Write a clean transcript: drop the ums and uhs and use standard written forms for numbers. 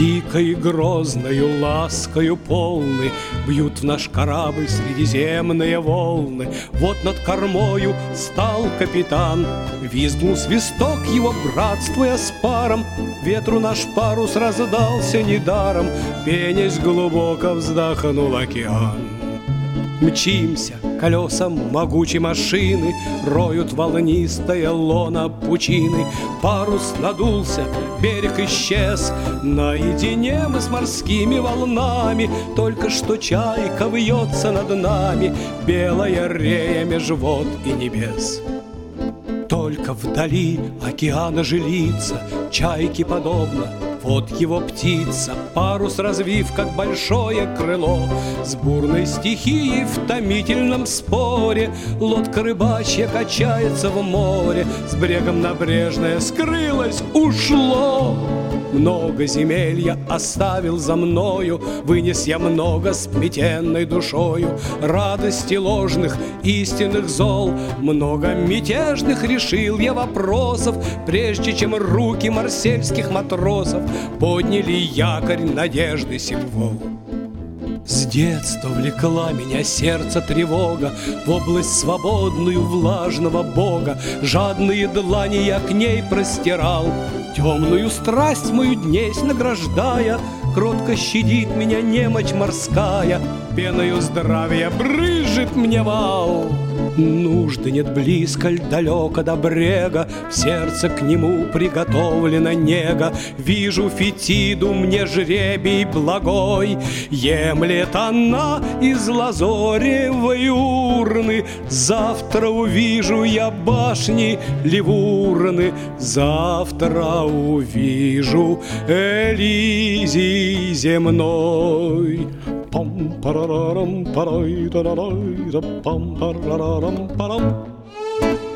Дикой грозною ласкою полны бьют в наш корабль средиземные волны. Вот над кормою стал капитан, визгнул свисток его, братствуя с паром. Ветру наш парус раздался недаром, пенясь глубоко вздохнул океан. Мчимся, колесам могучей машины роют волнистое лоно пучины. Парус надулся, берег исчез, наедине мы с морскими волнами. Только что чайка вьется над нами, белая рея меж вод и небес. Только вдали океана жилица, чайке подобно, вот его птица, парус развив, как большое крыло. С бурной стихией в томительном споре лодка рыбачья качается в море. С брегом набрежное скрылось, ушло. Много земель я оставил за мною, вынес я много сметенной душою. Радости ложных, истинных зол, много мятежных решил я вопросов, прежде чем руки марсельских матросов подняли якорь надежды символ. С детства влекла меня сердце тревога в область свободную влажного Бога. Жадные длани я к ней простирал, темную страсть мою днесь награждая. Кротко щадит меня немочь морская, пеною здравия брызжет мне вал. Нужды нет близко, ль далеко до брега, в сердце к нему приготовлена нега. Вижу Фетиду, мне жребий благой, емлет она из лазоревой урны. Завтра увижу я башни Ливурны, завтра увижу Элизий земной. Пам-парарам, парай-тарарай, пам-парарам, парам.